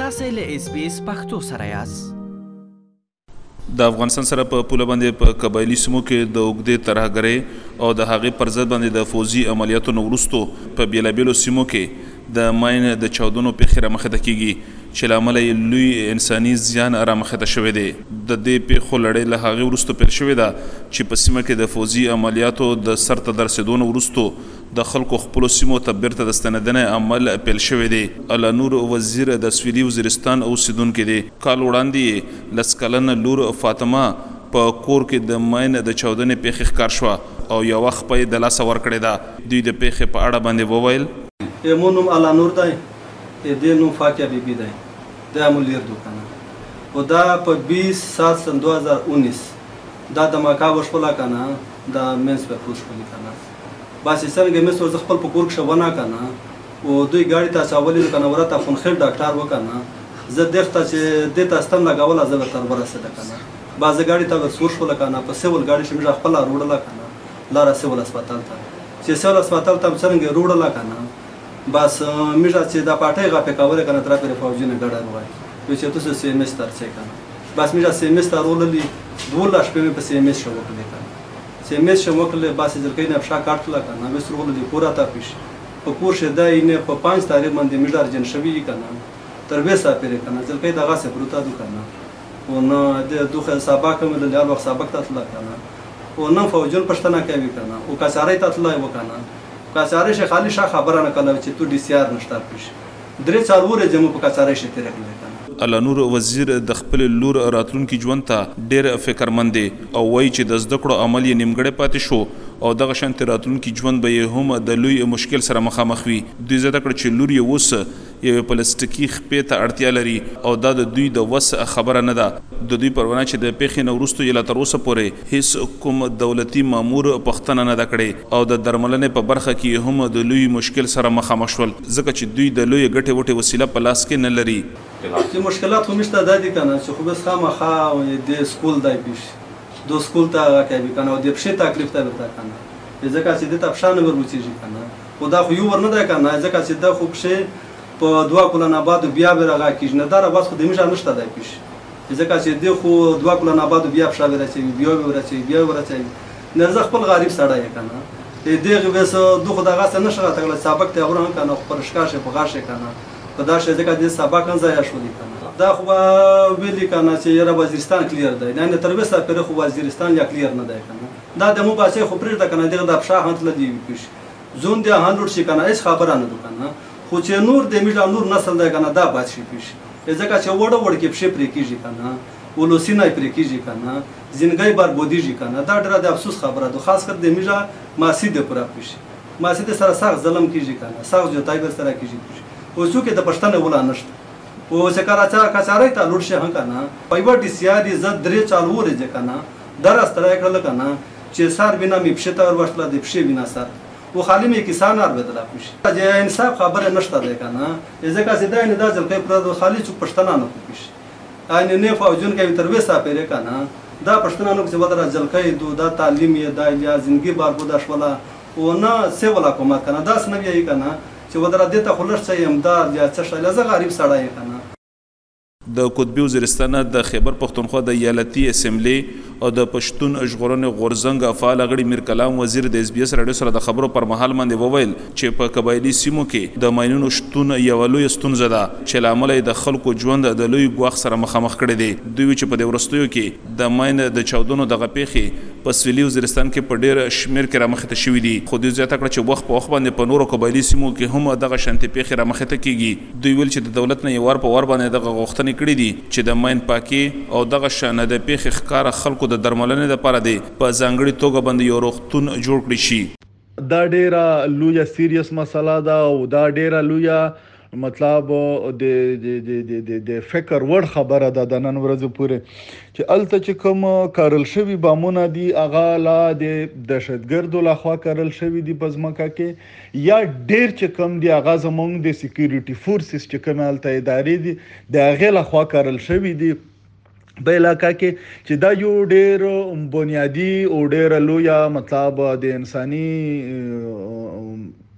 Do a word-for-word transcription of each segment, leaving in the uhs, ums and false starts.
تاسې له اس بي اس پښتو سره یاست. د افغانستان سره په پوله باندې په قبایلي سیمو کې د اوږدې ترهګرۍ او د هغې پر ضد باندې د فوزي عملیاتو نه وروستو په بېلابېلو سیمو کې د ماین د چاودنو پیښې رامخته کیږي چې له امله یې لوی انساني زیان رامخته شوی دی. د دې پیښو لړۍ له هغې وروسته پیل شوې ده چې په سیمه کې د فوزي عملیاتو د سرته د رسېدو نه وروستو د خلکو خپلو سیمو ته بیرته د ستنېدنې عمل پیل شوی دی. الله نور وزیر د سویلي وزیرستان اوسیدونکی دی. کال وړاندې یې لس کلنه لور فاطمه په کور کې د ماین د چاودنې پیښې ښکار شوه او یوه خپه یې د لاسه ورکړې ده. دوی د پیښې په اړه باندې وویل مو نوم الله نور دی، دې نوم فاقیه بیبي دی، دا مو لیر دو کنه و دا په بیس سات سن دو هزار اونیس دا د مکابو شپله کنه دا منس پر پروش شپلی کنه باسی څنګه مې سو خپل په کور کې شونه کنه او دوی ګاډي ته چاولې کنه ورته خونخیل ډاکټر وکنه زه دغه چې د تاستم لګول زه تر ورسېده کنه باز ګاډي ته ورسور شو کنه په سیول ګاډي شمه خپل روړل کنه لاره سیول هسپتال ته چې سیول هسپتال ته څنګه روړل کنه بس میجا چې دا پټه غا په کاوله کنه تر پر فوجینه ګډر وای چې تاسو سیمستر څه کنه بس میجا سیمستر وللې دوله شپه په سیمستر شو وکړه کنه سیمس شو وکړه بس ځکه نه افشا کارت لا کنه وسر وللې پورا تا پیش په کور شه دای نه په پنځه تاریخ باندې میډار جن شوی کنه تر وسه پرې کنه ځکه دا غاسه پروتا دو کنه او نو د دوه سبق مې له هغه سبق ته تل کنه او نو فوجون پښتنه کوي کنه او کسارې ته تلای وکنه کسارې شه خالی شاه خبره نه کله چې تو ډي سي ار نشته پیش درې څلور جمع په کسارې شه تیر کړل الله نور وزیر د خپل لور راتلونکي ژوند ته ډېر فکرمند دی او وایي چې د زده کړو عمل یې نیمګړی پاتې شو او دغه شانتې راتلونکي ژوند به یې هم د لوی مشکل سره مخامخ وي. دوی زده کړه چې لور یې اوس یوې پلاستیکي خپې ته اړتیا لري او دا د دوی د وس خبره نه ده. د دوی پروانه چې د پیښې نه وروسته یې لا تر اوسه پورې هیڅ کوم دولتي مامور پوښتنه نه ده کړې او د درملنې په برخه کې هم د لوی مشکل سره مخامخ شول ځکه چې دوی د لوی ګټې وټې وسیله په لاس کې نه لري. چې مشکلات خو مشته دادی کنه چې خو بس خامخا د سکول دای پیش دو سکول ته راکوي کنه او د پښې تکلیف ته ورته کنه ځکه چې د تپشان ورموچیږي کنه خو دا خو یو ورنه ده کنه ځکه چې د خو پښې په دوا کلونه بعد بیا به راغی کیږي نه دا بس خو د میشه نشته دای پیش ځکه چې د خو دوا کلونه بعد بیا پښه ورچي بیا ورچي بیا ورچي نه ځ خپل غریب سړی کنه دغه وس دوه دغه څه نشه راغله سابق ته ورن کنه پرشکار شه په غاشه کنه په دا شي ځکه د سبا کن ځای شو دي کنه دا خو ویلي کنه چې یره وزیرستان کلیر دی نه تر وسه پر خو وزیرستان یا کلیر نه دی کنه دا د مو باسه خو پرې دا کنه دغه د افشا هانت لدی پیش زون دی هانلوډ شي کنه هیڅ خبره نه کنه خو چې نور د میډا نور نسل دی کنه دا باد شي پیش ځکه چې وړه وړ کې پښې پرې کیږي کنه ولوسینه پرې کیږي کنه زندګي بار بودیږي کنه دا ډېر د افسوس خبره ده خاص کر د میډا ماسي د پورا پیش ماسي د سره سخت ظلم کیږي کنه سخت جو تایبر سره کیږي او څوک د پښتنه ولا نشته او څکارا چا کچارای ته لوټ شه کنه پایو ډي سي ار عزت درې چالو ورځ کنه در استرای کړل کنه چې سار بنا می پښته ور وشتله د پښې بنا سر او خالی می کسان ار بدلا پښ چې انصاف خبره نشته ده کنه ځکه چې دا نه د ځل پر خالی څوک پښتنه نه پښ ان نه فوجون کې تر وسه پیره کنه دا پښتنه نو چې ودر ځل کې دو دا تعلیم یې دا یا ژوندۍ بار بودا شولا او نه سیول حکومت کنه دا سن یې کنه چې ودر دې ته خلص څه امداد یا څه شای لزه غریب سړی کنه. د قطبي وزیرستان د خیبر پښتونخوا د ایالتي اسمبلی او د پښتون ژغورنې غورځنګ فعال غړي میر کلام وزیر د اس بي اس رادیو سره د خبرو پر مهال باندې وویل چې په قبایلي سیمو کې د ماینونو شتون یو لوی ستونزه ده چې له امله د خلکو ژوند د لوی ګواښ سره مخامخ کړی دی. دوی چې په دې وروستیو کې د ماین د چاودنو دغه پیښې په سویلي وزیرستان کې په ډېر شمېر کې رامخته شوي دي خو دوی زیاته کړه چې وخت په وخت باندې په نورو قبایلي سیمو کې هم دغه شانتې پیښې رامخته کیږي. دوی ویل چې د دولت نه یې ور په ور باندې دغه غوښتنې کړې دي چې د ماین پاکي او دغه شانه د پیښې ښکاره خلکو د درملنې لپاره دی په ځانګړي توګه باندې یو روغتون جوړ کړی شي. دا ډیره لویه سیریس مسله ده او دا ډیره لویه مطلب د د د د فکر وړ خبره ده د نن ورځې پورې چې الته چې کوم کارل شوی بامونه دي هغه لا د دهشتګردو لخوا کارل شوی دي په ځمکه کې یا ډیر چې کوم دي هغه زموږ د سکیورټي فورسز چې کوم الته ادارې دي د هغې لخوا کارل شوی دي په علاقه کې چې دا یو ډیر بنیادی او ډیر لویه مطلب د انساني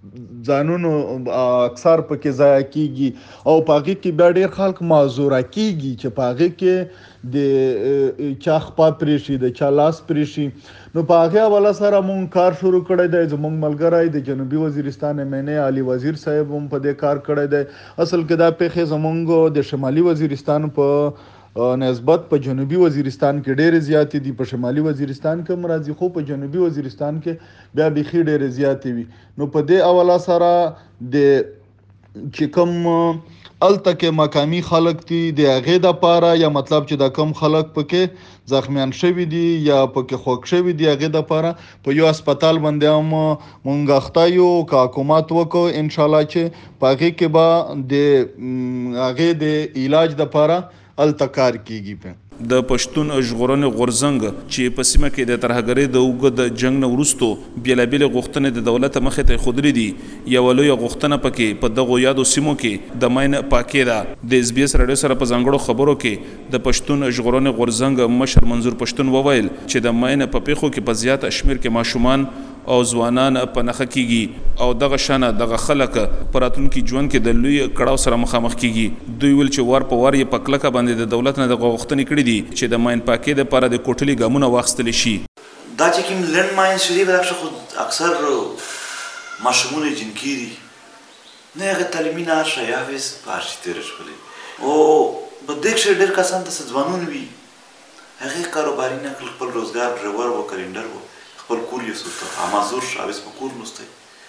ځانونو اکثر پکې ضایع کیږي او په هغې کې بیا ډېر خلک معذوره کیږي چې په هغې کې د چا خپه پرې شي د چا لاس پرې شي. نو په هغې حواله سره مونږ کار شروع کړی دی. زمونږ ملګری د جنوبي وزیرستان ایم این ای علي وزیر صاحب هم په دې کار کړی دی. اصل کې دا پیښې زمونږ د شمالي وزیرستان په نسبت په جنوبي وزیرستان کې ډېرې زیاتې دي. په شمالي وزیرستان کې هم راځي خو په جنوبي وزیرستان کې بیا بیخي ډېرې زیاتې وي. نو په دې حواله سره د چې کوم هلته کې مقامي خلک دي د هغې دپاره یا مطلب چې دا کم خلک پکې زخمیان شوي دي یا پکې خوږ شوي دي هغې دپاره په یو هسپتال باندې هم مونږ اخته یو که حکومت وکړو انشاءالله چې په هغې کې به د هغې د علاج دپاره هلته کار کیږي. په د پښتون ژغورنې غورځنګ چې په سیمه کې د ترهګرۍ د اوږد جنګ نه وروستو بېلابېلې غوښتنې د دولت مخې ته ایښودلې دي. یوه لویه غوښتنه پکې په دغو یادو سیمو کې د ماین پاکې ده. د اس بي اس راډیو سره په ځانګړو خبرو کې د پښتون ژغورنې غورځنګ مشر منظور پښتون وویل چې د ماین په پیښو کې په زیات شمېر کې ماشومان او ځوانان په نښه کیږي او دغه شانه دغه خلک په راتلونکي ژوند کې د لوی کړاو سره مخامخ کیږي. دوی ویل چې وار په وار یې په کلکه باندې د دولت نه دغه غوښتنې کړي دي چې د ماین پاکۍ دپاره د کوټلي ګامونه واخیستلی شي. دا چې کوم لنډ ماینز چې دي په دغه خو اکثر ماشومونه یې جنکي دي نه هغه تعلیمي نه ښه یا حافظ په هر شي تېره شولې او په دې کښې ډېر کسان ته څه ځوانون وي هغې کاروباري نه کړل خپل روزګار ډریور و کلینډر و خپل کور یې سوته امازور شو اوس په کور نوستی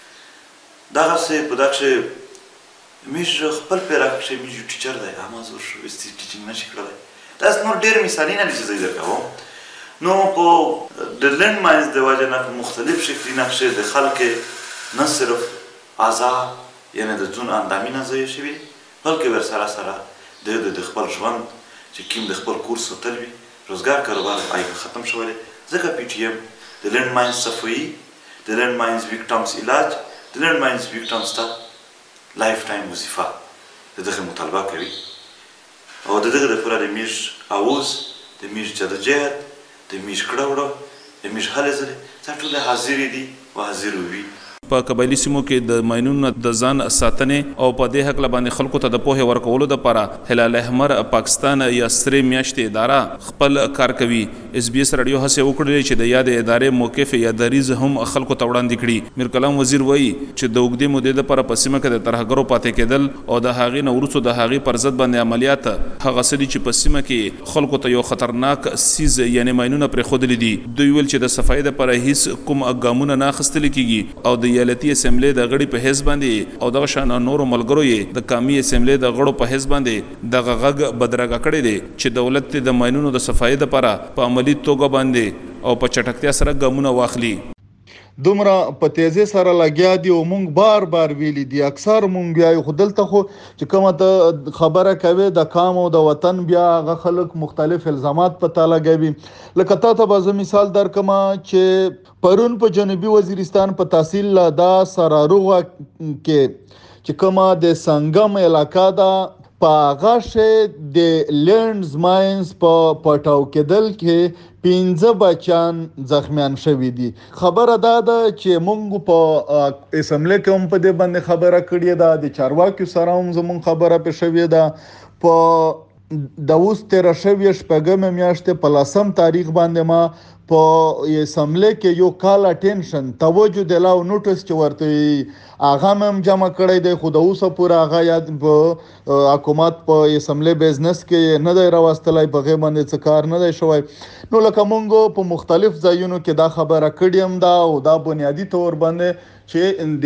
دغسې په دغه کښې میږ خپل پیرا کښې میږ یو ټیچر دی امازور شو اوس ټیچینګ نشي کړلی. داسې نور ډېر مثالونه دي چې زه یې درکوم. نو په د لنډ ماینز د وجې نه په مختلف شکلي نقشې د خلک نه صرف اعضا یعنې د ځون اندامونه ضایع شوي بلکې ورسره سره د د خپل ژوند چې کوم د خپل کور ساتل وي روزګار کاروبار یې ختم شولی. ځکه پی ټي ایم د لنډ ماینز صفایي د لنډ ماینز ویکټمز علاج د لنډ ماینز ویکټمز ته لایف ټایم وظیفه د دغې مطالبه کوي او د دغې دپاره د میږ اواز د میږ جدوجهد د میږ کړه وړه د میږ هلې ځلې دا ټولې حاضرې دي او حاضر وي. په قبایلي سیمو کې د ماینونو د ځان ساتنې او په دې هکله باندې خلکو ته د پوهې ورکولو دپاره هلال احمر پاکستان یا سرې میاشتې اداره خپل کار کوي. اس بي اس راډیو هڅې وکړلې چې د یادې ادارې موقف یا دریځ هم خلکو ته وړاندې کړي. میر کلام وزیر وایي چې د اوږدې مودې دپاره په سیمه کې د ترهګرو پاتې کېدل او د هغې نه وروستو د هغې پر ضد باندې عملیات هغه څه دي چې په سیمه کې خلکو ته یو خطرناک سیز یعنې ماینونه پرېښودلي دي. دوی ویل چې د صفایي دپاره هیڅ کوم ګامونه نه اخیستلی کېږي او د ایالتي اسمبلی د غړي په حزب باندې او دغه شان نورو ملګرو یې د قومي اسمبلی د غړو په حزب باندې دغه غږ بدرګه کړی دی چې دولت د ماینونو د صفایي دپاره په عملي توګه باندې او په چټکتیا سره ګامونه واخلي. دومره په تیزی سره لګیا دي او مونږ بار بار ویلي دي اکثر مونږ بیا خو دلته خو چې کومه ته خبره کوي د قام او د وطن بیا هغه خلک مختلف الزامات پته لګوي. لکه تا ته به زه مثال درکمه چې پرون په جنوبي وزیرستان په تحصیل لادا سراروغه کې چې کومه د سنگم علاقه ده په هغه شی د لینډز ماینز په پټاو کېدل کې پنځه بچیان زخمیان شوي دي. خبره دا ده چې مونږ په اسمبلی کې هم په دې باندې خبره کړې ده د چارواکو سره هم زمونږ خبره پې شوې ده. په د اوس تېره شوې شپږمې میاشتې په لسم تاریخ باندې ما په اسمبلی کې یو کال اټینشن توجه دلاو نوټس چې ورته هغه هم جمع کړی دی خو د اوسه پورې هغه یاد په حکومت په اسمبلی بزنس کې نه دی راوستلی په هغې باندې څه کار نه دی شوی. نو لکه مونږ په مختلف ځایونو کې دا خبره کړې هم ده او دا بنیادي طور باندې چې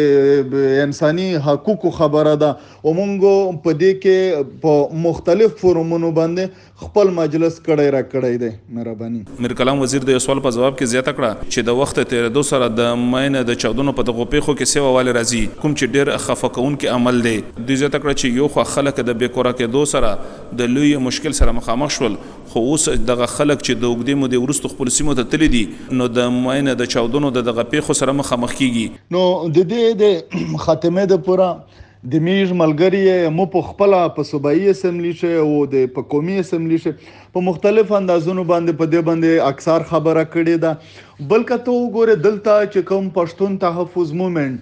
د انساني حقوقو خبره ده او مونږ په دې کې په مختلف فورمونو باندې خپل مجلس کړی را کړی دی. مهرباني. میر کلام وزیر د یو سوال په جواب کې زیاته کړه چې د وخت تېرېدو سره د ماین د چاودنو په دغو پیښو کې سیوه والی راځي کوم چې ډېر خفه کوونکی عمل دی. دوی زیاته کړه چې یو خوا خلک د بې کوره کېدو سره د لوی مشکل سره مخامخ شول خو اوس دغه خلک چې د اوږدې مودې وروستو خپلو سیمو ته تللي دي نو د ماین د چاودنو د دغه پیښو سره مخامخ کیږي. نو د دې د خاتمې دپاره د میږ ملګري مو په خپله په صوبایي اسمبلي شي او د په قومي اسمبلي شي په مختلف اندازونو باندې په دې باندې اکثر خبره کړې ده. بلکې ته وګورې دلته چې کوم پښتون تحفظ مومنټ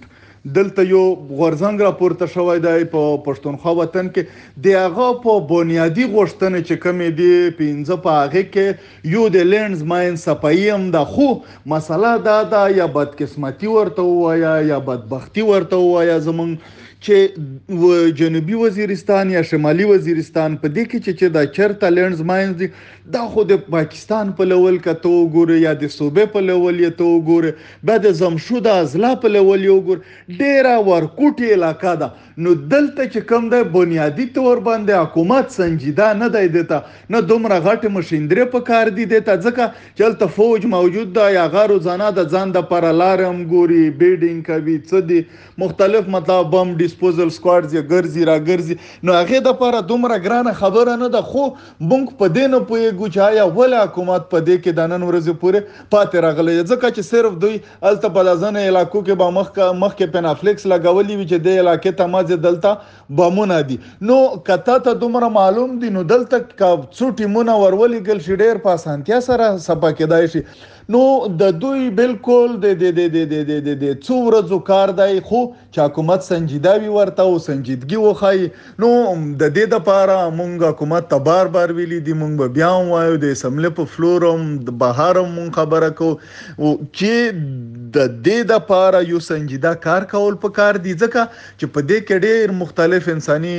دلته یو غورځنګ راپورته شوی دی په پښتونخوا وطن کې د هغه په بنیادي غوښتنې چې کومې دي پنځه په هغې کې یو د لینډز ماین صفایي هم ده خو مسله دا ده یا بدقسمتي ورته ووایه یا بدبختي ورته ووایه زمونږ چې جنوبي وزیرستان یا شمالي وزیرستان په دې کې چې چې دا چرته لینډز ماینز دي دا خو د پاکستان په لیول که ته وګورې یا د صوبې په لیول یې ته وګورې بیا د زمشود اضلاع په لیول یې وګورې ډېره ورکوټې علاقه ده نو دلته چې کوم دی بنیادي طور باندې حکومت سنجیده نه دی دته نه دومره غټې مشیندرې په کار دي دته ځکه چې هلته فوج موجود ده یا هغه روزانه د ځان دپاره لارې هم ګوري بیډینګ کوي څه دي مختلف مطلب بم ډیسپوزل سکواډز یې ګرځي را ګرځي نو هغې دپاره دومره ګرانه خبره نه ده خو موږ په دې نه پوهېږو چې آیا ولې حکومت په دې کې د نن ورځې پورې پاتې راغلی ځکه چې صرف دوی هلته په دا ځینو علاقو کې به مخکې مخکې پینافلیکس لګولي وي چې دې علاقې ته مازې دلته بمونه دي نو که تا ته دومره معلوم دي نو دلته که څو ټیمونه ورولېږل شي ډېر په اسانتیا سره سپه کېدای شي نو د دوی بالکل د د د د د د د څو ورځو کار دی خو چې حکومت سنجیده وي ورته او سنجیدګي وښایي نو د دې دپاره مونږ حکومت ته بار بار ویلي دي مونږ به بیا هم وایو د اسمبلۍ په فلور هم د بهر هم مونږ خبره کوو چې د دې دپاره یو سنجیده کار کول پکار دي ځکه چې په دې کې ډېر مختلف انساني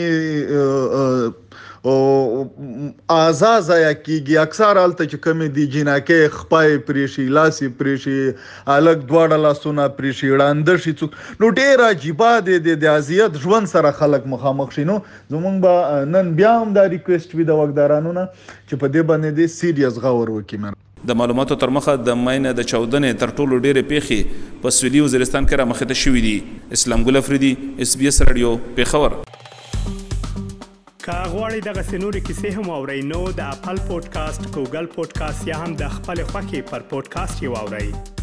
او اعضا ضایع کیږي اکثر هلته چې کومې دي جناکۍ خپای پرې شي لاسې پرې شي هلک دواړه لاسونه پرې شي ړانده شي څوک نو ډېر عجیبه دی د اذیت ژوند سره خلک مخامخ شي نو زمونږ به نن بیا هم دا ریکویسټ وي د واکدارانو نه چې په دې باندې دې سیریس غور وکړي د معلوماتو تر مخه د ماین د چاودنې تر ټولو ډېرې پیښې په سویلي وزیرستان کې رامخته شوي دي اسلام ګل افریدي اس بي اس رادیو پیښور که غواړئ دغسې نورې کیسې هم واورئ نو د اپل پودکاسټ ګوګل پودکاسټ یا هم د خپلې خوښې پر پودکاسټ یې واورئ